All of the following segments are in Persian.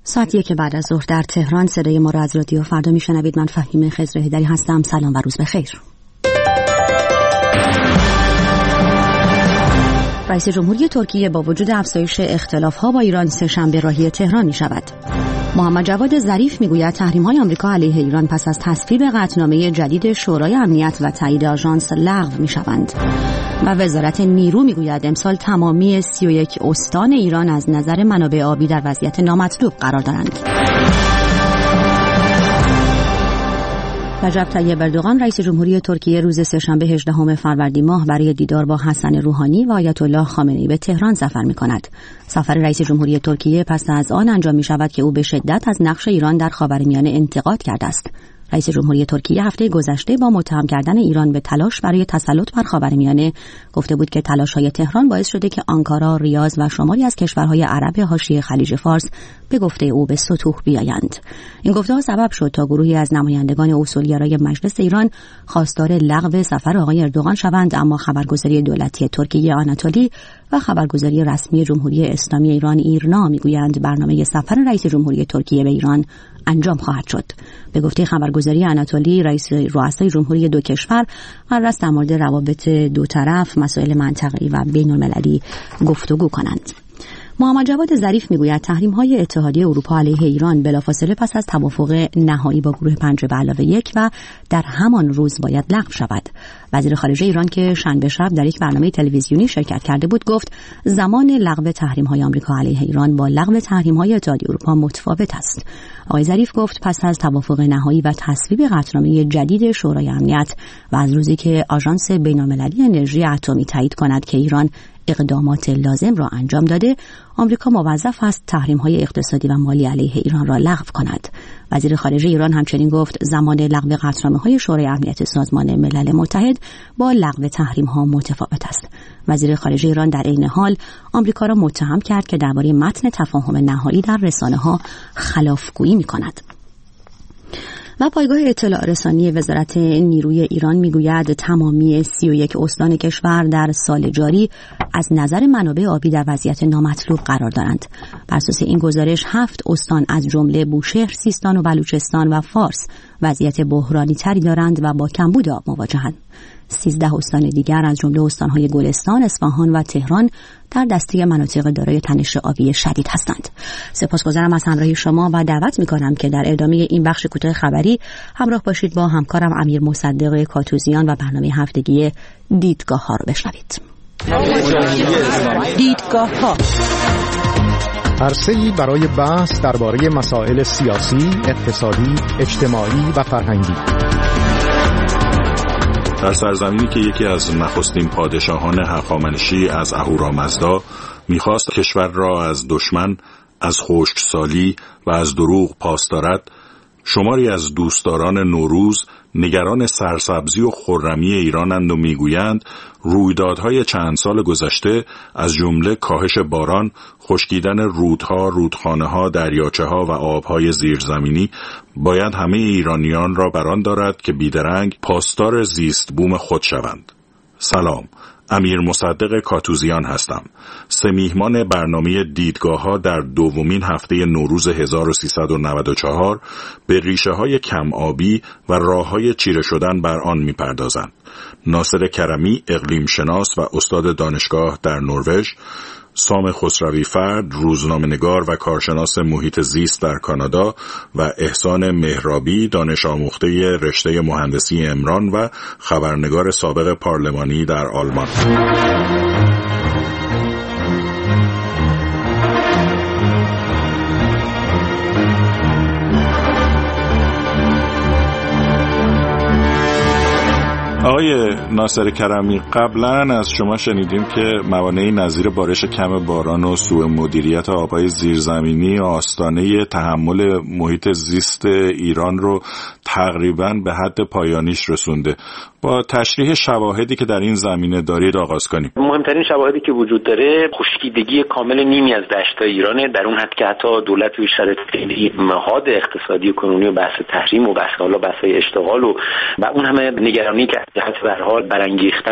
ساعت 1 بعد از ظهر در تهران. صدای ما را از رادیو فردا میشنوید. من فهیم خضر هیدری هستم. سلام و روز بخیر. رئیس جمهوری ترکیه با وجود افزایش اختلاف‌ها با ایران سه‌شنبه راهی تهران می‌شود. محمد جواد ظریف میگوید تحریم‌های آمریکا علیه ایران پس از تصویب قطعنامه جدید شورای امنیت و تایید آژانس لغو می‌شوند. و وزارت نیرو میگوید امسال تمامی 31 استان ایران از نظر منابع آبی در وضعیت نامطلوب قرار دارند. رجب طیب اردوغان رئیس جمهوری ترکیه روز سه‌شنبه 18 فروردین ماه برای دیدار با حسن روحانی و آیت الله خامنه‌ای به تهران سفر می‌کند. سفر رئیس جمهوری ترکیه پس از آن انجام می‌شود که او به شدت از نقش ایران در خاورمیانه انتقاد کرده است. رئیس جمهوری ترکیه هفته گذشته با متهم کردن ایران به تلاش برای تسلط بر خاورمیانه گفته بود که تلاش‌های تهران باعث شده که آنکارا، ریاض و شماری از کشورهای عرب حاشیه خلیج فارس به گفته او به سطوح بیایند. این گفته‌ها سبب شد تا گروهی از نمایندگان اصولگرای مجلس ایران خواستار لغو سفر آقای اردوغان شوند، اما خبرگزاری دولتی ترکیه آناتولی و خبرگزاری رسمی جمهوری اسلامی ایران ایرنا میگویند برنامه سفر رئیس جمهوری ترکیه به ایران انجام خواهد شد. به گفته خبرگزاری آناتولی، رؤسای جمهوری دو کشور قرار است در مورد روابط دو طرف، مسائل منطقه‌ای و بین‌المللی گفتگو کنند. محمد جواد ظریف میگوید تحریم‌های اتحادیه اروپا علیه ایران بلافاصله پس از توافق نهایی با گروه 5+1 و در همان روز باید لغو شود. وزیر خارجه ایران که شنبه شب در یک برنامه تلویزیونی شرکت کرده بود گفت زمان لغو تحریم‌های آمریکا علیه ایران با لغو تحریم‌های اتحادیه اروپا متفاوت است. آقای ظریف گفت پس از توافق نهایی و تصویب قطعنامه جدید شورای امنیت و از روزی که آژانس بین‌المللی انرژی اتمی تایید کند که ایران اقدامات لازم را انجام داده، آمریکا موظف است تحریم‌های اقتصادی و مالی علیه ایران را لغو کند. وزیر خارجه ایران همچنین گفت زمان لغو قطعنامه‌های شورای امنیت سازمان ملل متحد با لغو تحریم‌ها متفاوت است. وزیر خارجه ایران در عین حال آمریکا را متهم کرد که درباره متن تفاهم نهایی در رسانه‌ها خلافگویی می‌کند. و پایگاه اطلاع رسانی وزارت نیروی ایران میگوید تمامی 31 استان کشور در سال جاری از نظر منابع آبی در وضعیت نامطلوب قرار دارند. بر اساس این گزارش 7 استان از جمله بوشهر، سیستان و بلوچستان و فارس وضعیت بحرانی تری دارند و با کمبود آب مواجهند. 13 استان دیگر از جمله استان‌های گلستان، اصفهان و تهران در دسته مناطق دارای تنش آبی شدید هستند. سپاسگزارم از همراهی شما و دعوت می‌کنم که در ادامه این بخش کوتاه خبری همراه باشید با همکارم امیر مصدق کاتوزیان و برنامه هفتگی دیدگاه‌ها رو بشنوید. دیدگاه‌ها عرصه‌ای برای بحث درباره مسائل سیاسی، اقتصادی، اجتماعی و فرهنگی. در سرزمینی که یکی از نخستین پادشاهان هخامنشی از اهورامزدا می‌خواست کشور را از دشمن، از خشکسالی و از دروغ پاس دارد، شماری از دوستداران نوروز نگران سرسبزی و خرمی ایرانند و میگویند رویدادهای چند سال گذشته از جمله کاهش باران، خشکیدن رودها، رودخانه‌ها، دریاچه‌ها و آبهای زیرزمینی باید همه ایرانیان را بران دارد که بیدرنگ پاسدار زیست بوم خود شوند. سلام، امیر مصدق کاتوزیان هستم. میهمان برنامه دیدگاه‌ها در دومین هفته نوروز 1394 به ریشه‌های کم آبی و راه‌های چیره شدن بر آن می‌پردازند. ناصر کرمی، اقلیم شناس و استاد دانشگاه در نروژ، سام خسروی فرد، روزنامه‌نگار و کارشناس محیط زیست در کانادا و احسان مهرابی، دانش آموخته رشته مهندسی عمران و خبرنگار سابق پارلمانی در آلمان. آقای ناصر کرمی، قبلا از شما شنیدیم که موانعی نظیر بارش کم باران و سوء مدیریت آبهای زیرزمینی آستانه تحمل محیط زیست ایران رو تقریبا به حد پایانیش رسونده. با تشریح شواهدی که در این زمینه دارید آغاز کنیم. مهمترین شواهدی که وجود داره خشکیدگی کامل نیمی از دشت‌های ایرانه، در اون حد که حتی دولت روی شرایط خیلی حاد اقتصادی و کنونی و بحث تحریم و بحث اشتغال و اون همه نگرانی که جهت به هر حال برانگیختن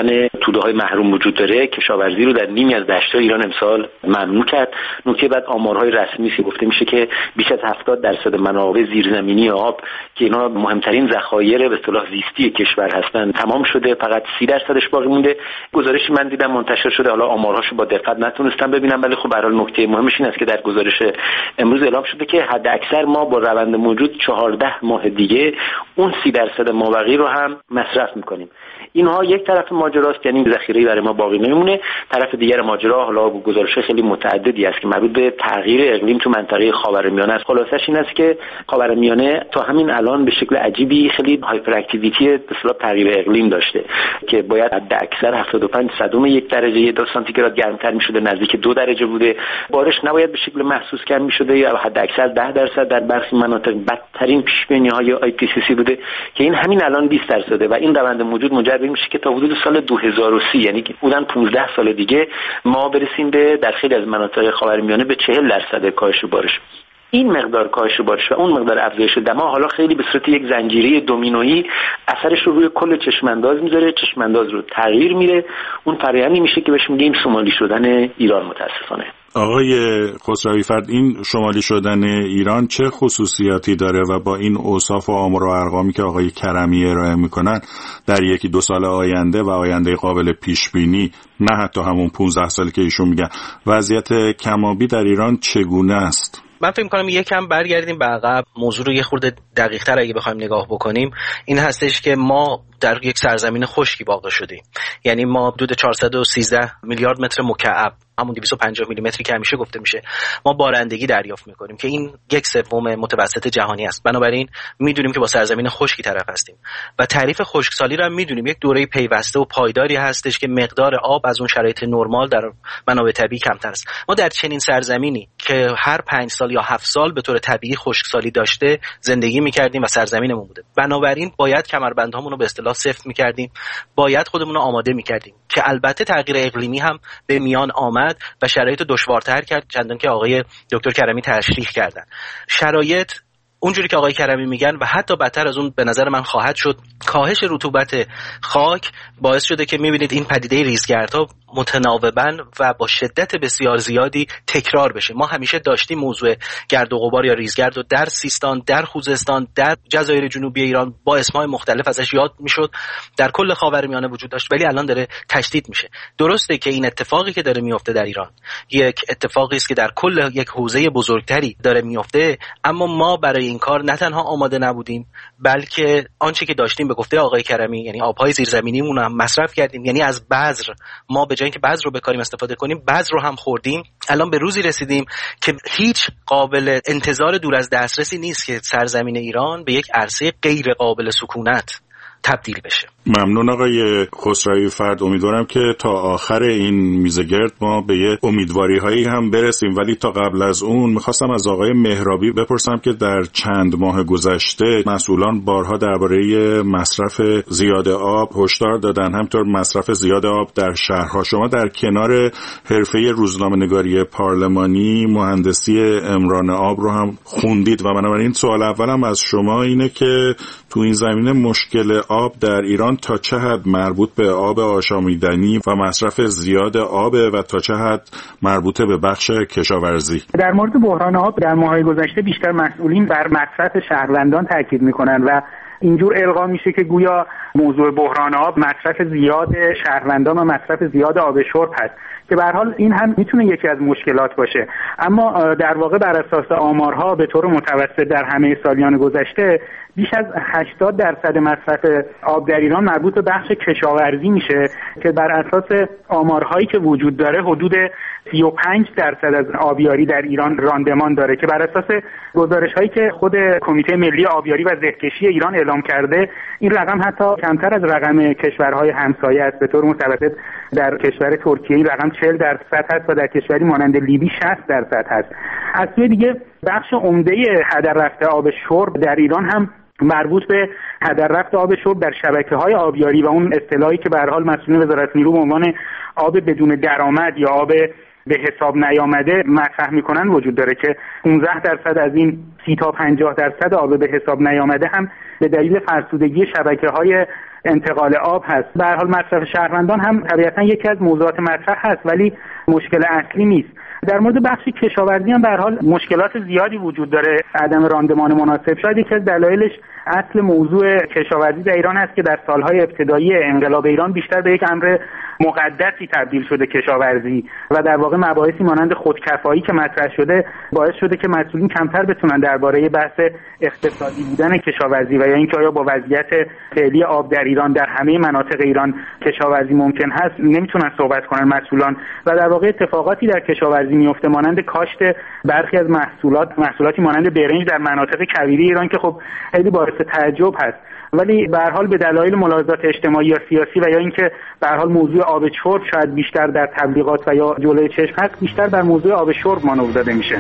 توده‌های محروم وجود داره، کشاورزی رو در نیمی از دشت‌های ایران امسال ممنوع کرد. نکته بعد آمارهای رسمی گفته میشه که بیش از 70% منابع زیرزمینی آب که اینا مهمترین ذخایر به اصطلاح زیستی کشور هستن تمام شده، فقط 30% باقی مونده. گزارشی من دیدم منتشر شده، حالا آمارهاشو با دقت نتونستم ببینم، ولی خب به هر حال نکته مهمش این است که در گزارش امروز اعلام شده که حد اکثر ما با روند موجود 14 ماه دیگه اون 30% مابقی رو هم مصرف میکنیم. اینها یک طرف ماجراست، یعنی ذخیره‌ای برای ما باقی نمیمونه. طرف دیگر ماجرا حالا گزارش خیلی متعددی است که مربوط به تغییر اقلیم تو منطقه خاورمیانه است. خلاصش این است که خاورمیانه تا همین الان به شکل عجیبی خیلی هایپر اکتیویتی به اصطلاح تغییر اقلیم داشته که باید حد اکثر 75 صدم یک درجه 2 سانتیگراد گرمتر میشده، نزدیک 2 درجه بوده. بارش نباید به شکل محسوس کم میشده یا حد اکثر 10% در برخی مناطق. بدترین پیش بینی‌های IPCC بوده که این همین الان 20% و این روند موجود منجر به میشه که تا حدود سال 2030 یعنی که بودن 15 سال دیگه ما برسیم به در خیلی از مناطق خاورمیانه به 40% کاهش بارش. این مقدار کاهش بارش و اون مقدار افزایش دما حالا خیلی به صورت یک زنجیره دومینویی اثرش رو روی کل چشمانداز میذاره، چشمانداز رو تغییر میره. اون فرآیندی میشه که بهش میگیم شمالی شدن ایران. متاسفانه آقای خسروی فرد، این شمالی شدن ایران چه خصوصیاتی داره و با این اوصاف و آمار و ارقامی که آقای کرمی ارائه میکنن در 1-2 سال آینده و آینده قابل پیش بینی، نه حتی همون 15 سالی که ایشون میگن، وضعیت کمابی در ایران چگونه است؟ من فکر می‌کنم یکم برگردیم به عقب، موضوع رو یه خورده دقیق‌تر اگه بخوایم نگاه بکنیم، این هستش که ما در یک سرزمین خشکی واقع شدیم. یعنی ما حدود 413 میلیارد متر مکعب، همون 250 میلیمتری که همیشه گفته میشه، ما بارندگی دریافت میکنیم که این 1/3 متوسط جهانی است. بنابراین میدونیم که با سرزمین خشکی طرف هستیم و تعریف خشکسالی رو هم میدونیم یک دوره پیوسته و پایداری هستش که مقدار آب از اون شرایط نرمال در منابع طبیعی کمتر است. ما در چنین سرزمینی که هر 5 سال یا 7 سال به طور طبیعی خشکسالی داشته زندگی میکردیم و سرزمینمون بوده. بنابراین باید کمربندهامون رو به اصطلاح سفت میکردیم، باید خودمون رو آماده میکردیم که البته تغییر اقلیمی هم به میان آمد و شرایط دشوارتر کرد، چندان که آقای دکتر کرمی تشریح کردن. شرایط اونجوری که آقای کرمی میگن و حتی بدتر از اون به نظر من خواهد شد. کاهش رطوبت خاک باعث شده که میبینید این پدیده ریزگردها متناوباً و با شدت بسیار زیادی تکرار بشه. ما همیشه داشتیم موضوع گرد و غبار یا ریزگرد و در سیستان، در خوزستان، در جزایر جنوبی ایران با اسمای مختلف ازش یاد میشد، در کل خاورمیانه وجود داشت، ولی الان داره تشدید میشه. درسته که این اتفاقی که داره میفته در ایران یک اتفاقی است که در کل یک حوزه بزرگتری داره میفته، اما ما برای این کار نه تنها آماده نبودیم، بلکه آنچه که داشتیم به گفته آقای کرمی، یعنی آبهای زیرزمینیمون هم مصرف کردیم. یعنی از بذر ما به جای اینکه بذر رو بکاریم استفاده کنیم، بذر رو هم خوردیم. الان به روزی رسیدیم که هیچ قابل انتظار دور از دسترسی نیست که سرزمین ایران به یک عرصه غیر قابل سکونت تبدیل بشه. ممنون آقای خسروی فرد. امیدوارم که تا آخر این میزگرد ما به یه امیدواری هایی هم برسیم، ولی تا قبل از اون میخواستم از آقای مهرابی بپرسم که در چند ماه گذشته مسئولان بارها درباره مصرف زیاد آب هشدار دادن، همینطور مصرف زیاد آب در شهرها. شما در کنار حرفه روزنامه‌نگاری پارلمانی مهندسی عمران آب رو هم خوندید و بنابراین سوال اولم از شما اینه که تو این زمینه مشکل آب در ایران تا چه حد مربوط به آب آشامیدنی و مصرف زیاد آب و تا چه حد مربوط به بخش کشاورزی؟ در مورد بحران آب در ماه‌های گذشته بیشتر مسئولین بر مصرف شهروندان تاکید میکنن و اینجور القا میشه که گویا موضوع بحران آب مصرف زیاد شهروندان و مصرف زیاد آب شرب هست که به هر حال این هم میتونه یکی از مشکلات باشه. اما در واقع بر اساس آمارها به طور متوسط در همه سالیان گذشته بیش از 80% مصرف آب در ایران مربوط به بخش کشاورزی میشه که بر اساس آمارهایی که وجود داره حدود 35% از آبیاری در ایران راندمان داره که بر اساس گزارش‌هایی که خود کمیته ملی آبیاری و زهکشی ایران اعلام کرده این رقم حتی کمتر از رقم کشورهای همسایه است. به طور متوسط در کشور ترکیه این رقم 40% هست و در کشوری مانند لیبی 60% هست. از سوی دیگه بخش عمده هدر رفته آب شرب در ایران هم مربوط به هدر رفت آب شرب در شبکه‌های آبیاری و اون اصطلاحی که به هر حال مسئولین وزارت نیرو به عنوان آب بدون درآمد یا آب به حساب نیامده مطرح میکنن وجود داره که 15% از این 30 تا 50% آب به حساب نیامده هم به دلیل فرسودگی شبکه‌های انتقال آب هست. به هر حال مصرف شهروندان هم طبیعتا یکی از موضوعات مطرح هست ولی مشکل اصلی نیست. در مورد بخش کشاورزی هم به هر حال مشکلات زیادی وجود داره، عدم راندمان مناسب. شاید یکی از دلایلش اصل موضوع کشاورزی در ایران است که در سالهای ابتدایی انقلاب ایران بیشتر به یک امر مقدسی تبدیل شده کشاورزی و در واقع مباحثی مانند خودکفایی که مطرح شده باعث شده که مسئولین کمتر بتونن درباره بحث اقتصادی بودن کشاورزی و یا اینکه آیا با وضعیت فعلی آب در ایران در همه مناطق ایران کشاورزی ممکن هست نمیتونن صحبت کنن مسئولان و در واقع اتفاقاتی در کشاورزی میفته مانند کاشت برخی از محصولاتی مانند برنج در مناطق کویری ایران که خب خیلی باعث تعجب هست، ولی به هر حال به دلایل ملاحظات اجتماعی یا سیاسی و یا اینکه به هر حال موضوع آب شرب شاید بیشتر در تبلیغات و یا جلوی چشم هست، بیشتر بر موضوع آب شرب مانور داده میشه.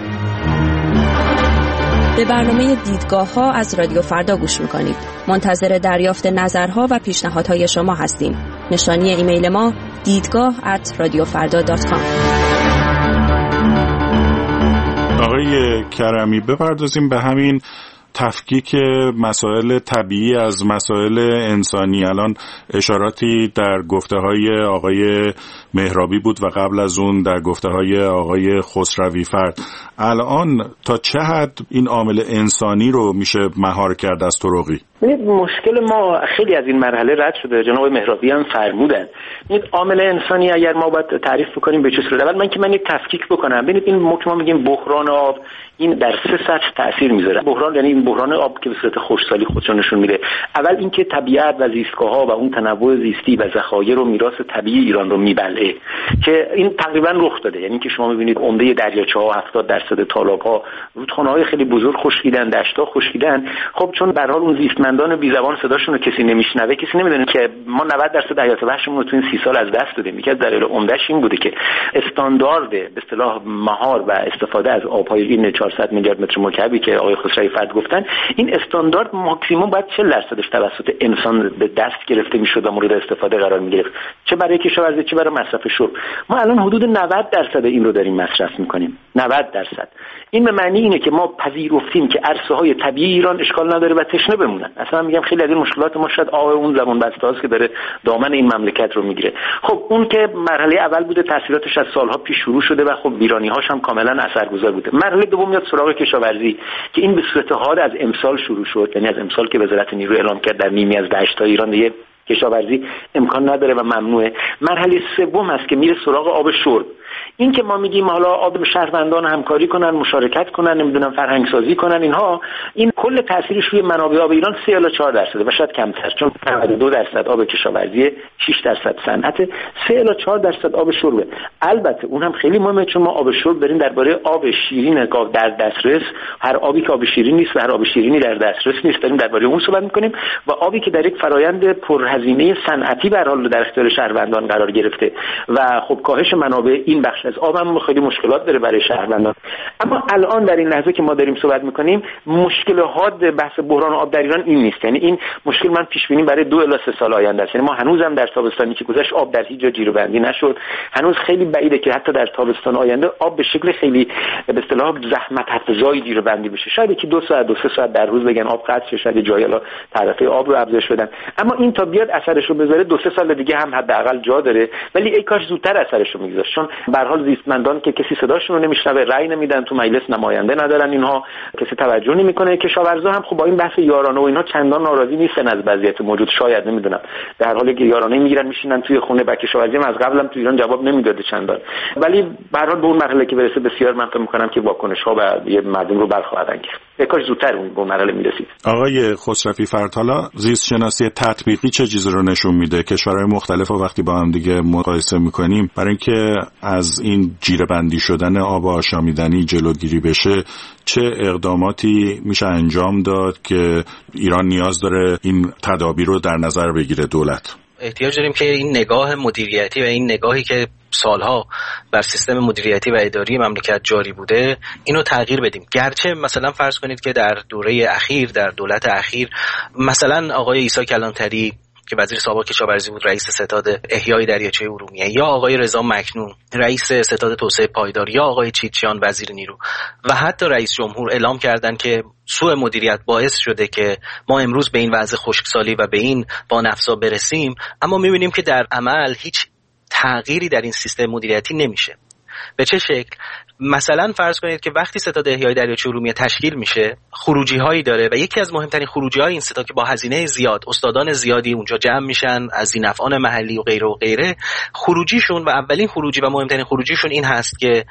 به برنامه دیدگاه‌ها از رادیو فردا گوش میکنید. منتظر دریافت نظرها و پیشنهادهای شما هستیم. نشانی ایمیل ما دیدگاه@radiofarda.com. آقای کرمی، بپردازیم به همین تفکیک مسائل طبیعی از مسائل انسانی. الان اشاراتی در گفته‌های آقای مهرابی بود و قبل از اون در گفته‌های آقای خسروی فرد. الان تا چه حد این عامل انسانی رو میشه مهار کرد از طرقی؟ مشکل ما خیلی از این مرحله رد شده. جناب مهرابی هم فرمودن این عامل انسانی اگر ما باید تعریف بکنیم به چه صورت. اول من یک تفکیک بکنم. ببینید این ما میگیم بحران آب، این در 3 سطح تأثیر میذاره. بحران یعنی این بحران آب که به صورت خشکسالی خودش نشون میده. اول اینکه طبیعت و زیستگاه‌ها و اون تنوع زیستی و ذخایر و میراث طبیعی ایران رو میبلعه که این تقریبا رخ داده. یعنی که شما میبینید عمده دریاچه‌ها 70% تالاب‌ها رودخانه‌های خیلی بزرگ خشکیدن، دشت‌ها خشکیدن. خب چون به هر حال اون زیستمندان بی زبان صداشون رو کسی نمیشنوه، کسی نمیدونه که ما 90% حیات وحشمون رو تو این 30 سال از دست دادیم. یکی از دلایل عمده‌اش این بوده که استاندارد به اصطلاح مهار و استفاده از آب‌های این 400 میلیارد متر مکعبی که آقای خسروی فرد گفتن، این استاندارد ماکسیمم باید 40% توسط انسان به دست گرفته میشد و مورد استفاده قرار میگرفت، چه برای کشاورزی چه برای مصرف شرب. ما الان حدود 90% این رو داریم مصرف میکنیم. 90%. این به معنی اینه که ما پذیرفتیم که عرصه‌های طبیعی ایران اشکال نداره و تشنه بمونن. اصلا میگم خیلی از این مشکلات ما شاید اون زمان بسته‌است که داره دامن این مملکت رو میگیره. خب اون که مرحله اول بوده، تاثیراتش از سالها پیش شروع شده و خب ویرانی‌هاش هم کاملا اثرگذار بوده. مرحله دوم میاد سراغ کشاورزی که این به صورت حاد از امسال شروع شد. یعنی از امسال که وزارت نیرو اعلام کرد در نیمی از دشت‌های ایران دیگه کشاورزی امکان نداره و ممنوعه. مرحله سوم هست که میره سراغ آب شرب. این که ما میگیم حالا آب شهروندان همکاری کنن، مشارکت کنن، نمیدونم فرهنگ سازی کنن، اینها این کل تاثیرش روی منابع آب ایران 3 الی 4% و شاید کمتر، چون 92% آب کشاورزی، 6% صنعت، 3 الی 4% آب شربه. البته اون هم خیلی مهمه چون ما آب شرب داریم درباره آب شیرین که در دسترس، هر آبی که آب شیرین نیست و هر آب شیرینی در دسترس نیست داریم درباره اون صحبت می‌کنیم و آبی که در یک فرآیند پرهزینه صنعتی به هر حال در اختیار شهروندان قرار گرفته و خب کاهش منابع این بخش از آب هم خیلی مشکلات داره برای شهروندان. اما الان در این لحظه که ما داریم صحبت میکنیم مشکل حاد بحث بحران آب در ایران این نیست. یعنی این مشکل من پیش بینی برای 2 الی 3 سال آینده است. یعنی ما هنوزم در تابستانی که گذشت آب در هیچ جا جیره‌بندی نشد. هنوز خیلی بعیده که حتی در تابستان آینده آب به شکل خیلی به اصطلاح زحمت افزایی جیره‌بندی بشه. شاید که 2 ساعت 2-3 ساعت در روز بگن آب قطع شه، شاید جایی الا تعرفه آب رو افزایش بدن. اما این تا بیاد اثرش رو بذاره 2-3 سال دیگه هم حداقل جا داره، ولی ای کاش زودتر اثرش رو میگذاشت. چون به هر حال زیستمندان که کسی صداشون رو نمیشنوه، رأی نمیدن، تو مجلس نماینده ندارن، اینها کسی توجه نمیکنه. کشاورزا هم خب با این بحث یارانه و اینها چندان ناراضی نیستن از وضعیت موجود، شاید نمیدونم، در حالی که یارانه میگیرن میشینن توی خونه. با کشاورزی هم از قبلم تو ایران جواب نمیداده چندان، ولی به هر حال به اون مرحله که برسه بسیار من فکر میکنم که واکنش‌ها و یه مردم رو برخواهند گرفت. کاش زودتر اون به مرحله میرسید. آقای خسروی فرد، حالا زیست شناسی تطبیقی چه چیزی رو نشون میده؟ کشورهای مختلف رو وقتی با هم دیگه مقایسه میکنیم برای اینکه از این جیره‌بندی شدن آب آشامیدنی جلوگیری بشه چه اقداماتی میشه انجام داد که ایران نیاز داره این تدابیر رو در نظر بگیره دولت؟ احتیاج داریم که این نگاه مدیریتی و این نگاهی که سالها بر سیستم مدیریتی و اداری مملکت جاری بوده اینو تغییر بدیم. گرچه مثلا فرض کنید که در دوره اخیر، در دولت اخیر، مثلا آقای عیسی کلانتری که وزیر سابق کشاورزی بود رئیس ستاد احیای دریاچه ارومیه، یا آقای رضا مکنون رئیس ستاد توسعه پایدار، یا آقای چیتچیان وزیر نیرو و حتی رئیس جمهور اعلام کردن که سوء مدیریت باعث شده که ما امروز به این وضع خشکسالی و به این وانفسا برسیم، اما می‌بینیم که در عمل هیچ تغییری در این سیستم مدیریتی نمیشه. به چه شکل؟ مثلا فرض کنید که وقتی ستاد احیای دریاچه ارومیه تشکیل میشه، خروجی هایی داره و یکی از مهمترین خروجی های این ستاد که با هزینه زیاد استادان زیادی اونجا جمع میشن از ذی‌نفعان محلی و غیره و غیره، خروجیشون و اولین خروجی و مهمترین خروجیشون این هست که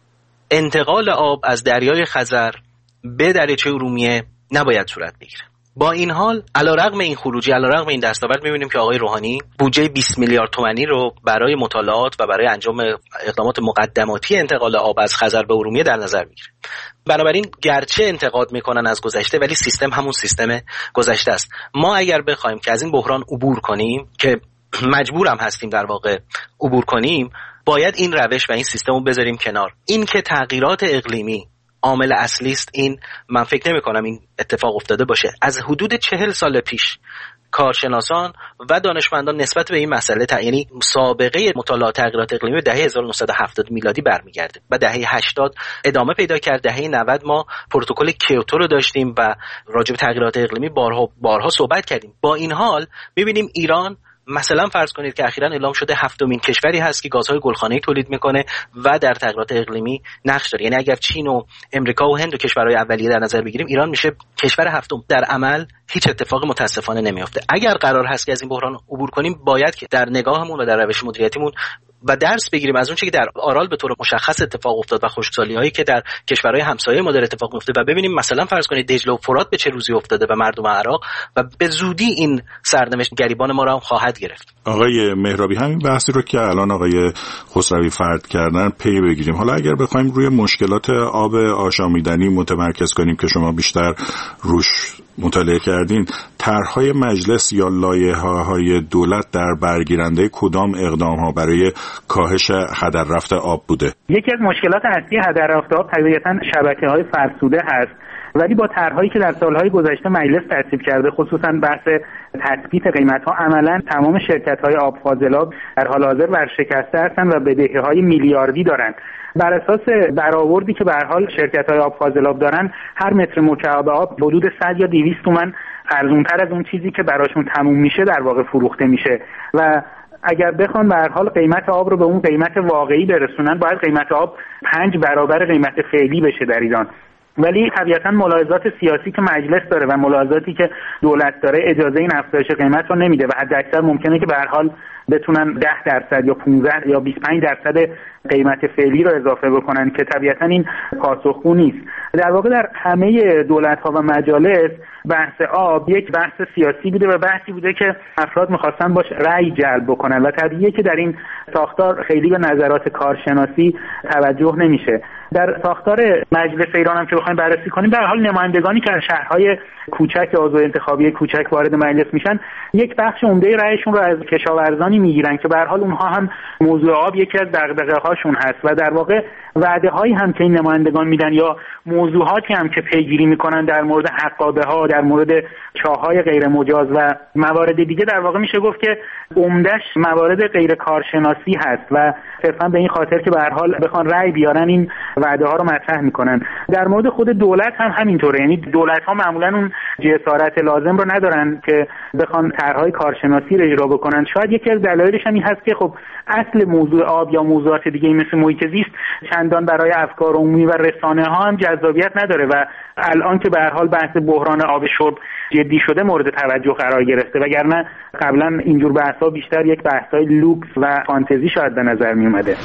انتقال آب از دریای خزر به دریاچه ارومیه نباید صورت بگیره. با این حال علیرغم این خروجی، علیرغم این دستاورد، می‌بینیم که آقای روحانی بودجه 20 میلیارد تومانی رو برای مطالعات و برای انجام اقدامات مقدماتی انتقال آب از خزر به ارومیه در نظر می‌گیره. بنابراین گرچه انتقاد میکنن از گذشته، ولی سیستم همون سیستم گذشته است. ما اگر بخوایم که از این بحران عبور کنیم، که مجبورم هستیم در واقع عبور کنیم، باید این روش و این سیستم رو بذاریم کنار. این که تغییرات اقلیمی عامل اصلی است، این من فکر نمی کنم این اتفاق افتاده باشه. از حدود 40 سال پیش کارشناسان و دانشمندان نسبت به این مسئله یعنی سابقه مطالعات تغییرات اقلیمی دهه 1970 میلادی برمیگرده و دهه 80 ادامه پیدا کرد. دهه 90 ما پروتکل کیوتو رو داشتیم و راجع به تغییرات اقلیمی بارها صحبت کردیم. با این حال می‌بینیم ایران مثلا فرض کنید که اخیراً اعلام شده 7مین کشوری هست که گازهای گلخانه‌ای تولید میکنه و در تغییرات اقلیمی نقش داره. یعنی اگر چین و امریکا و هند و کشورهای اولیه در نظر بگیریم، ایران میشه کشور هفتم. در عمل هیچ اتفاقی متاسفانه نمیفته. اگر قرار هست که از این بحران عبور کنیم، باید که در نگاهمون و در روش مدیریتیمون و درس بگیریم از اون چیزی که در آرال به طور مشخص اتفاق افتاد و خشکسالی‌هایی که در کشورهای همسایه ما در اتفاق میفته و ببینیم مثلا فرض کنید دجله و فرات به چه روزی افتاده و مردم عراق، و به زودی این سرنوشت گریبان ما را هم خواهد گرفت. آقای مهرابی، همین بحثی رو که الان آقای خسروی فرض کردن پی بگیریم. حالا اگر بخوایم روی مشکلات آب آشامیدنی متمرکز کنیم که شما بیشتر روش مطالعه کردین، طرح‌های مجلس یا لایحه‌های دولت در برگیرنده کدام اقدام‌ها برای کاهش هدر رفت آب بوده؟ یکی از مشکلات اصلی هدر رفت آب طبیعتاً شبکه‌های فرسوده هست، ولی با طرح‌هایی که در سال‌های گذشته مجلس تصویب کرده، خصوصا بحث تثبیت قیمت‌ها، عملاً تمام شرکت‌های آب فاضلاب در حال حاضر ورشکسته هستند و بدهی‌های میلیاردی دارند. بر اساس برآوردی که به هر حال شرکت‌های آب فاضلاب دارن، هر متر مکعب آب حدود 100 یا 200 تومان ارزان‌تر از اون چیزی که براشون تموم میشه در واقع فروخته میشه و اگر بخوان به هر حال قیمت آب رو به اون قیمت واقعی برسونن، باید قیمت آب 5 برابر قیمت فعلی بشه در ایران. ولی طبیعتاً ملاحظات سیاسی که مجلس داره و ملاحظاتی که دولت داره اجازه این افزایش قیمت رو نمیده و حداکثر ممکنه که به هر حال بتونن 10% یا 15 یا 25% قیمت فعلی رو اضافه بکنن که طبیعتاً این پاسخگو نیست. در واقع در همه دولت‌ها و مجالس بحث آب یک بحث سیاسی بوده و بحثی بوده که افراد می‌خواستن باش رأی جلب بکنن و طبیعیه که در این ساختار خیلی به نظرات کارشناسی توجه نمیشه. در ساختار مجلس ایران هم که بخوایم بررسی کنیم، در حال نمایندگانی که از شهرهای کوچک عضو انتخابی کوچک وارد مجلس میشن، یک بخش عمده رأیشون رو از کشاورزانی میگیرن که به هر حال اونها هم موضوع آب یکی از دغدغه‌هاشون هست و در واقع وعده‌هایی هم که این نمایندگان میدن یا موضوعاتی هم که پیگیری میکنن در مورد حقابه‌ها، در مورد چاه‌های غیر مجاز و موارد دیگه، در واقع میشه گفت که عمده‌اش موارد غیر کارشناسی هست و صرفا به این خاطر که به هر حال بخوان رأی بیارن این وعده‌ها رو مطرح میکنن. در مورد خود دولت هم همینطوره، یعنی دولت‌ها معمولاً اون جسارت لازم رو ندارن که بخوان طرح‌های کارشناسی رو اجرا بکنن. شاید یکی از دلایلش هم این هست که خب اصل موضوع آب یا موضوعات دیگه مثل محیط زیست چندان برای افکار عمومی و رسانه‌ها هم جذابیت نداره و الان که به هر حال بحث بحران آب شرب جدی شده مورد توجه قرار گرفته، وگرنه قبلا اینجور بحث‌ها بیشتر یک بحث‌های لوکس و فانتزی شاید به نظر می اومده.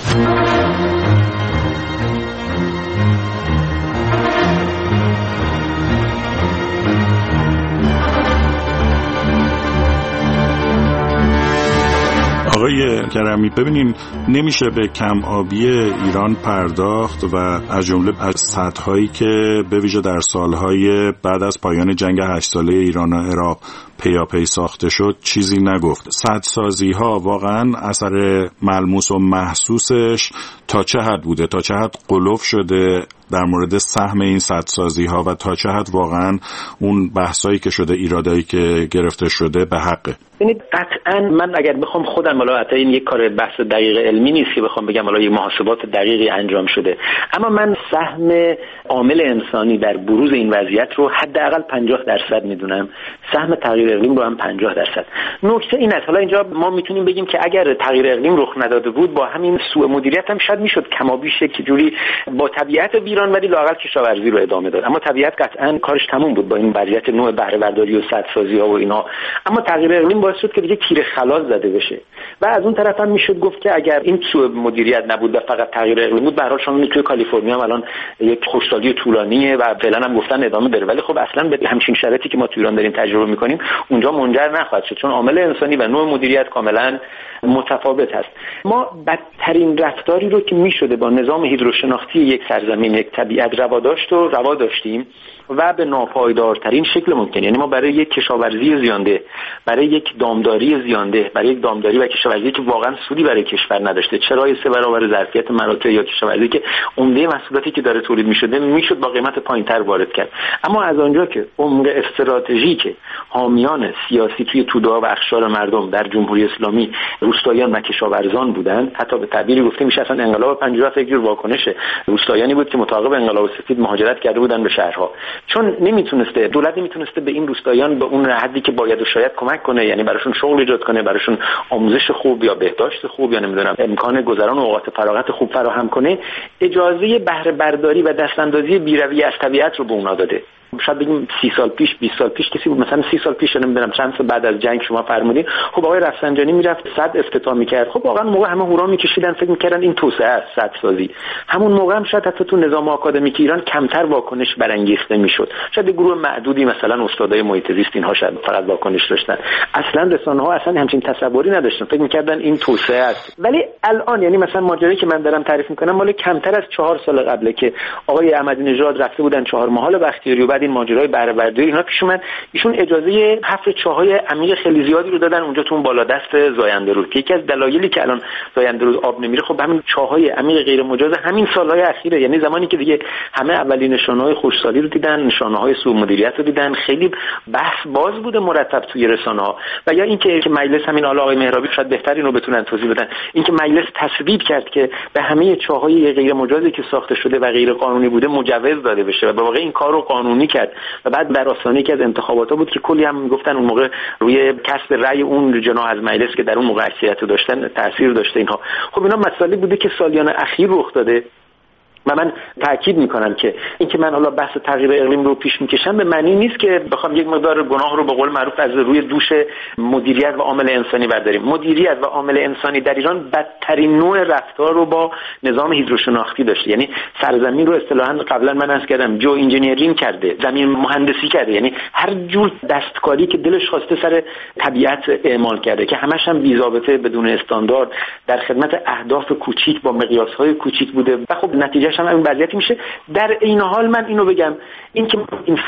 آقای کرمی، ببینین نمیشه به کم آبی ایران پرداخت و از جمله از سدهایی که به ویژه در سالهای بعد از پایان جنگ 8 ساله ایران و عراق پیاپی ساخته شد چیزی نگفت. سدسازی ها واقعا اثر ملموس و محسوسش تا چه حد بوده، تا چه حد غلف شده، در مورد سهم این سدسازی ها و تا چه حد واقعا اون بحثایی که شده، ایرادایی که گرفته شده به حقه؟ ببینید قطعا من اگر بخوام خودم، حالا حتی این یک کار بحث دقیق علمی نیست که بخوام بگم حالا یه محاسبات دقیقی انجام شده، اما من سهم عامل انسانی در بروز این وضعیت رو حداقل 50% میدونم، سهم تغییر اقلیم رو هم 50%. نکته این است، حالا اینجا ما میتونیم بگیم که اگر تغییر اقلیم رخ نداده بود با همین سوء مدیریت هم شاید میشد کمابیش که جوری با طبیعت ویران ولی لااقل کشاورزی رو ادامه داد، اما طبیعت قطعا کارش تموم بود با این وضعیت نوع بهره برداری و سدسازی ها و اینا. اما تغییر اقلیم باعث شد که دیگه تیر خلاص زده بشه و از اون طرف هم میشد گفت که اگر این سوء مدیریت نبود و فقط تغییر اقلیم بود، به هر حال شما توی کالیفرنیا هم الان یک خشکسالی طولانیه و فعلا هم گفتن ادامه داره، ولی خب اصلا به همچین شرایطی که ما تو ایران داریم تجربه میکنیم اونجا منجر نخواهد شد، چون عامل انسانی و نوع مدیریت کاملا متفاوت هست. ما بدترین رفتاری رو که میشده با نظام هیدروشناختی یک سرزمین، یک طبیعت روا داشتیم و به ناپایدارترین شکل ممکن. یعنی ما برای یک کشاورزی زیانده، برای یک دامداری زیانده، برای یک دامداری و کشاورزی که واقعا سودی برای کشور نداشته، چرای 3 برابر ظرفیت مراتع یا کشاورزی که عمده محصولاتی که داره تولید میشده میشد با قیمت پایینتر وارد کرد. اما از آنجا که عمق استراتژیک حامیان سیاسی توی توده‌ها و اقشار مردم در جمهوری اسلامی روستاییان و کشاورزان بودند، حتی به تعبیری گفته میشه اصلا انقلاب 57 یک جور واکنش روستاییانی بود که متعاقب انقلاب سفید مهاجرت کرده بودند به شهرها، چون نمیتونسته دولت نمیتونسته به این روستاییان به اون حدی که باید و شاید کمک کنه، یعنی براشون شغل ایجاد کنه، براشون آموزش خوب یا بهداشت خوب یا نمیدونم امکان گذران اوقات فراغت خوب فراهم کنه، اجازه بهره برداری و دستاندازی بی‌رویه از طبیعت رو به اونا داده. شاید بگیم 30 سال پیش 20 سال پیش کسی بود، مثلا 30 سال پیش نمیدونم چند سال بعد از جنگ شما فرمودین، خب آقای رفسنجانی میرفت صد افتتاح میکرد، خب واقعا موقع همه هورا میکشیدن، فکر میکردن این توسعه است، صدسازی. همون موقع هم شاید حتی تو نظام آکادمیک ایران کمتر واکنش برانگیخته میشد، شاید گروه معدودی مثلا استادای محیط زیست اینها شاید فقط واکنش داشتن، اصلا رسانه‌ها اصلا همچین تصوری نداشتن، فکر میکردن این توسعه است. ولی الان یعنی مثلا ماجرایی که من دارم تعریف میکنم مال کمتر از 4 سال قبله که آقای احمدی نژاد رفته بودن 4 محال بختیاری و بعد این ماجرای بهره برداری اینا پیش اومد، ایشون اجازه حفر چاهای عمیق خیلی زیادی رو دادن اونجا تو اون بالادست زاینده رود که یکی از دلایلی که الان زاینده رود آب نمیره خب همین چاهای عمیق غیر مجاز همین سالهای اخیره، یعنی زمانی که دیگه همه اولین نشانه‌های خشکسالی رو دیدن، نشانه‌های سوء مدیریت رو دیدن، خیلی بحث باز بوده مرتب توی رسانه‌ها. و یا اینکه مجلس همین آقای مهرابی شاید بهتر اینو بتونن توضیح بدن، اینکه مجلس تصویب کرد که به همه چاهای غیر مجازی که ساخته شده و غیر قانونی بوده مجوز داده بشه و به واقع این کار رو قانونی کرد و بعد در آستانه یکی از انتخاباتا بود که کلی هم میگفتن اون موقع روی کسب رأی اون جناح از مجلس که در اون موقع اکثریت داشتن تاثیر داشته اینها. خب اینا مسائلی بوده که سالیان اخیر رخ داده و من تاکید میکنم که اینکه من حالا بحث تغییر اقلیم رو پیش میکشم به معنی نیست که بخوام یک مقدار گناه رو به قول معروف از روی دوش مدیریت و عامل انسانی برداریم. مدیریت و عامل انسانی در ایران بدترین نوع رفتار رو با نظام هیدروشناختی داشته، یعنی سرزمین رو اصطلاحاً قبلا من عرض کردم جو انجینیرینگ کرده، زمین مهندسی کرده، یعنی هر جور دستکاری که دلش خواسته سر طبیعت اعمال کرده که همش هم بی‌ضابطه بدون استاندارد در خدمت اهداف کوچیک با مقیاس‌های کوچیک بوده و خب نتیجه هم این وضعیت میشه. در این حال من اینو بگم، این که این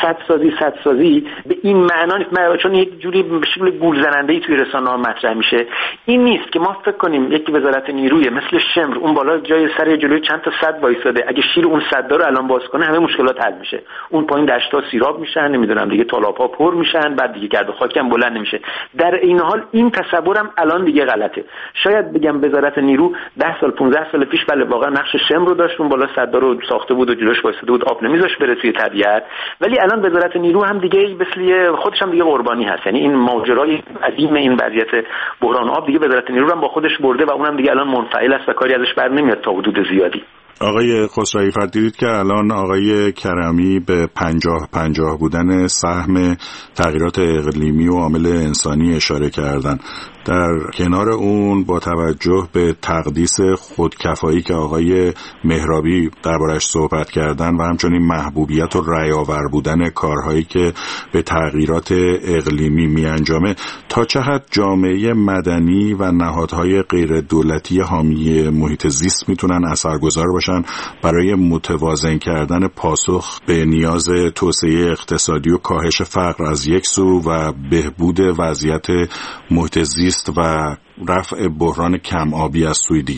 سدسازی به این معنا چون یک جوری به شکل گول زننده‌ای توی رسانه‌ها مطرح میشه، این نیست که ما فکر کنیم یک وزارت نیروی مثل شمر اون بالا جای سر جلوی چند تا سد وایساده، اگه شیر اون سد رو الان باز کنه همه مشکلات حل میشه، اون پایین دشت‌ها سیراب میشن، نمیدونم دیگه تالاب‌ها پر میشن، بعد دیگه گرد و خاک هم بلند نمیشه. در این حال این تصورم الان دیگه غلطه. شاید بگم وزارت نیرو 10 سال 15 سال پیش بله واقعا نقش شمر رو داشت، اون بالا سد رو ساخته بود و جلوش وایساده بود، آب نمیذاش بره توی طبیعت، ولی الان وزارت نیرو هم دیگه مثل خودش هم دیگه قربانی هست. یعنی این ماجرای عظیم این وضعیت بحران آب دیگه وزارت نیرو هم با خودش برده و اونم دیگه الان منفعل است و کاری ازش بر نمیاد تا حدود زیادی. آقای خسروی فرد دیدید که الان آقای کرمی به 50-50 بودن سهم تغییرات اقلیمی و عامل انسانی اشاره کردن. در کنار اون با توجه به تقدیس خودکفایی که آقای مهرابی دربارش صحبت کردن و همچنین محبوبیت و رأی‌آور بودن کارهایی که به تغییرات اقلیمی میانجامه، تا چه حد جامعه مدنی و نهادهای غیر دولتی حامی محیط زیست میتونن اثرگذار باشن برای متوازن کردن پاسخ به نیاز توسعه اقتصادی و کاهش فقر از یک سو و بهبود وضعیت محیط زیست و رفع بحران کم آبی از سوی دیگه؟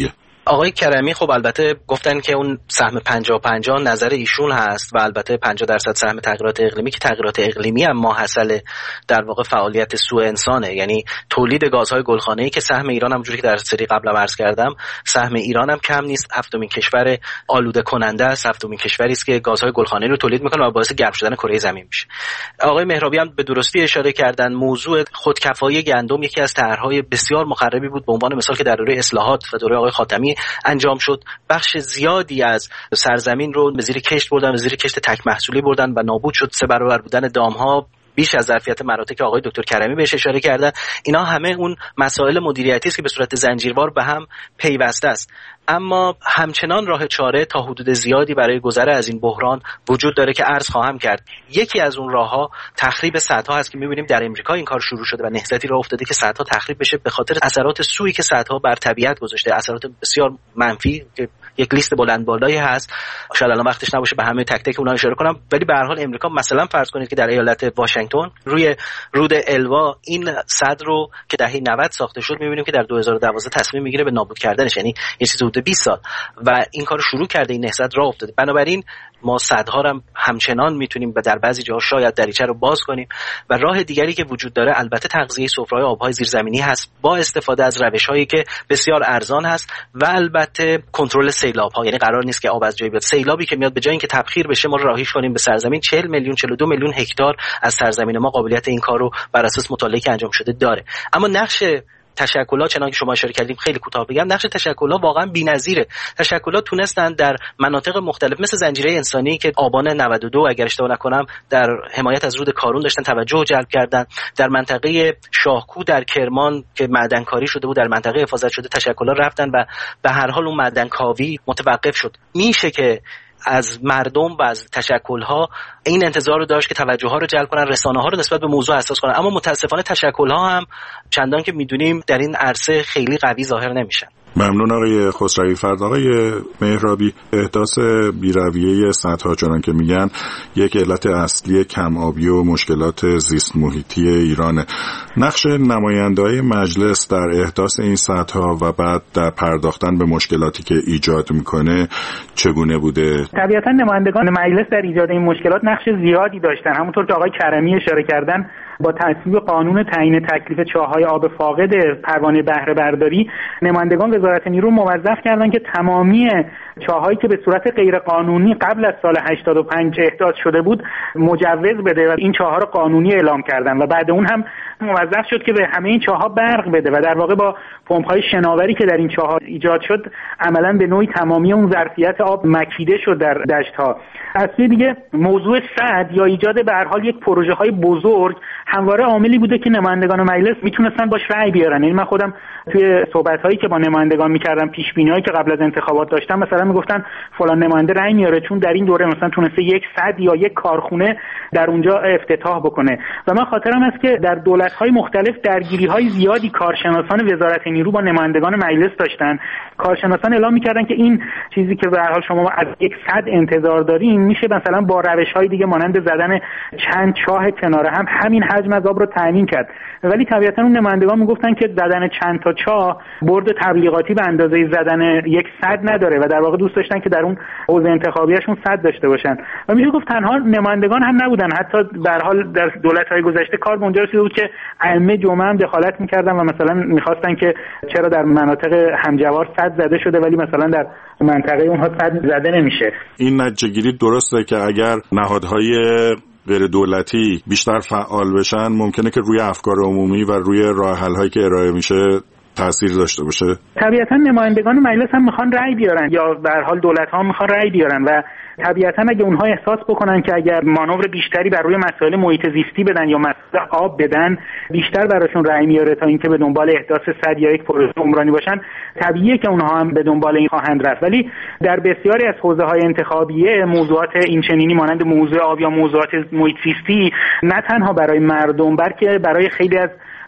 آقای کرمی خب البته گفتن که اون سهم 50-50 نظر ایشون هست و البته 50% سهم تغییرات اقلیمی که تغییرات اقلیمی هم ماحصل در واقع فعالیت سوء انسانه، یعنی تولید گازهای گلخانه‌ای که سهم ایران هم اونجوری که در سری قبلا عرض کردم سهم ایران هم کم نیست، هفتمین کشور آلوده کننده است، هفتمین کشوری است که گازهای گلخانه‌ای رو تولید میکنه و باعث گرم شدن کره زمین میشه. آقای مهرابی هم به درستی اشاره کردن موضوع خودکفایی گندم یکی از طرح‌های بسیار مخربی بود، به عنوان مثال که در دوره اصلاحات و دوره آقای خاتمی انجام شد. بخش زیادی از سرزمین رو به زیر کشت بردن، به زیر کشت تک محصولی بردن و نابود شد. 3 برابر بودن دام‌ها بیش از ظرفیت مناطق که آقای دکتر کرمی بهش اشاره کردن. اینا همه اون مسائل مدیریتی است که به صورت زنجیروار به هم پیوسته است. اما همچنان راه چاره تا حدود زیادی برای گذر از این بحران وجود داره که عرض خواهم کرد. یکی از اون راه‌ها تخریب سدها هست که می‌بینیم در امریکا این کار شروع شده و نهضتی راه افتاده که سدها تخریب بشه به خاطر اثرات سوئی که سدها بر طبیعت گذاشته، اثرات بسیار منفی که یک لیست بلند بالایی هست. شاید الان وقتش نباشه به همه تک تک اونها اشاره کنم، ولی به هر حال امریکا مثلا فرض کنید که در ایالت واشنگتن روی رود الوا این سد رو که دهه 90 ساخته شد می‌بینیم که در 2012 تصمیم می‌گیره به نابود کردنش، یعنی یه چیز حدود 20 سال و این کارو شروع کرده، این نهضت راه افتاده. بنابراین ما سدها رو همچنان میتونیم در بعضی جاها شاید دریچه رو باز کنیم و راه دیگری که وجود داره البته تغذیه سفره‌های آب‌های زیرزمینی هست با استفاده از روش‌هایی که بسیار ارزان هست و البته کنترل سیلاب‌ها. یعنی قرار نیست که آب از جایی بیاد، سیلابی که میاد به جای اینکه تبخیر بشه ما راهیش کنیم به سرزمین. 40 میلیون 42 میلیون هکتار از سرزمین ما قابلیت این کارو بر اساس مطالعه که انجام شده داره. اما نقش تشکل‌ها چنانکه که شما اشاره کردیم خیلی کوتاه بگم، نقش تشکل‌ها واقعا بی‌نظیره. تشکل‌ها تونستن در مناطق مختلف مثل زنجیره انسانی که آبان 92 اگر اشتباه نکنم در حمایت از رود کارون داشتن توجه جلب کردن، در منطقه شاهکو در کرمان که معدنکاری شده بود در منطقه حفاظت شده تشکل‌ها رفتن و به هر حال اون معدنکاوی متوقف شد. میشه که از مردم و از تشکل‌ها این انتظار رو داشت که توجه‌ها رو جلب کنن، رسانه‌ها رو نسبت به موضوع حساس کنن، اما متاسفانه تشکل‌ها هم چندان که می‌دونیم در این عرصه خیلی قوی ظاهر نمیشن. ممنون آقای خسروی فرد. آقای مهرابی، احداث بی‌رویه سدها چنان که میگن یک علت اصلی کم‌آبی و مشکلات زیست محیطی ایرانه. نقش نماینده‌های مجلس در احداث این سدها و بعد در پرداختن به مشکلاتی که ایجاد میکنه چگونه بوده؟ طبیعتا نمایندگان مجلس در ایجاد این مشکلات نقش زیادی داشتن. همونطور که آقای کرمی اشاره کردن با تصویب قانون تعیین تکلیف چاه‌های آب فاقد پروانه بهره برداری نمایندگان وزارت نیرو موظف کردن که تمامی چاه‌هایی که به صورت غیر قانونی قبل از سال 85 احداث شده بود مجوز بده و این چاه‌ها رو قانونی اعلام کردن و بعد اون هم موظف شد که به همه این چاه‌ها برق بده و در واقع با پمپ‌های شناوری که در این چاه‌ها ایجاد شد عملاً به نوعی تمامی اون ظرفیت آب مکیده شد در دشت‌ها. از سوی دیگه موضوع سد یا ایجاد به هر حال یک پروژه‌های بزرگ همواره عاملی بوده که نمایندگان مجلس میتونستن باش رأی بیارن. یعنی من خودم توی صحبت‌هایی که با نمایندگان می‌کردم، پیش‌بینی‌هایی که قبل از انتخابات داشتم، مثلا میگفتن فلان نماینده رأی میاره چون در این دوره مثلا تونسته یک سد یا یک کارخونه در اونجا افتتاح بکنه. و من خاطرم است که در دولت‌های مختلف درگیری‌های زیادی کارشناسان وزارت نیرو با نمایندگان مجلس داشتن. کارشناسان اعلام می‌کردن که این چیزی که به هر حال شما از یک سد انتظار دارین میشه مثلا با روش‌های دیگه مانند زدن چند چاه کنار هم همین حجم از آب رو تامین کرد. ولی طبیعتاً اون نمایندگان میگفتن که زدن چند تا چاه برد تبلیغاتی به اندازه زدن یک سد نداره و در واقع دوست داشتن که در اون حوزه انتخابیشون سد داشته باشن. و میشه گفت تنها نمایندگان هم نبودن، حتی به هر حال در دولت‌های گذشته کار به اونجا رسیده بود که ائمه جمعه هم دخالت می‌کردن و مثلا می‌خواستن که چرا در مناطق همجوار سد زده شده ولی مثلا در منطقه اونها سد زده نمیشه. این نتیجه‌گیری درسته که اگر نهادهای غیر دولتی بیشتر فعال بشن ممکنه که روی افکار عمومی و روی راه حل‌هایی که ارائه میشه تأثیر داشته باشه. طبیعتا نمایندگان مجلس هم میخوان رأی بیارن یا به هر حال دولت‌ها میخوان رأی بیارن و طبیعتا اگه اونها احساس بکنن که اگر مانور بیشتری بر روی مسائل محیط زیستی بدن یا مسائل آب بدن بیشتر براشون رأی میاره تا اینکه به دنبال احداث سد یا یک پروژه عمرانی باشن، طبیعیه که اونها هم به دنبال این خواهند رفت. ولی در بسیاری از حوزه‌های انتخابیه موضوعات اینچنینی مانند موضوع آب یا موضوعات محیط زیستی نه تنها برای مردم بلکه برای خیلی از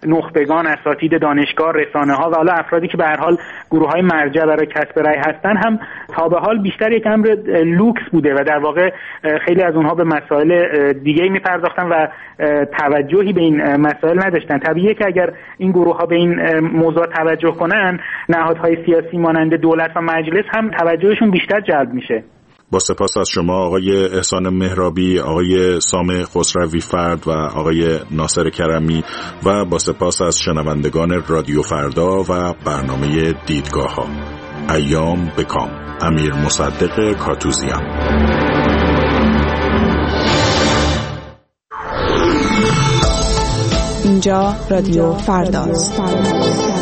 نخبگان، اساتید دانشگاه، رسانه‌ها و حالا افرادی که به هر حال گروه‌های مرجع برای کسب رأی هستن هم تا به حال بیشتر یک امر لوکس بوده و در واقع خیلی از اونها به مسائل دیگه‌ای می‌پرداختن و توجهی به این مسائل نداشتن. طبیعیه که اگر این گروه‌ها به این موضوع توجه کنن، نهادهای سیاسی مانند دولت و مجلس هم توجهشون بیشتر جلب میشه. با سپاس از شما آقای احسان مهرابی، آقای سامح خسروی فرد و آقای ناصر کرمی و با سپاس از شنوندگان رادیو فردا و برنامه دیدگاه‌ها. ایام بکام. امیر مصدق کاتوزیان. اینجا رادیو فرداست.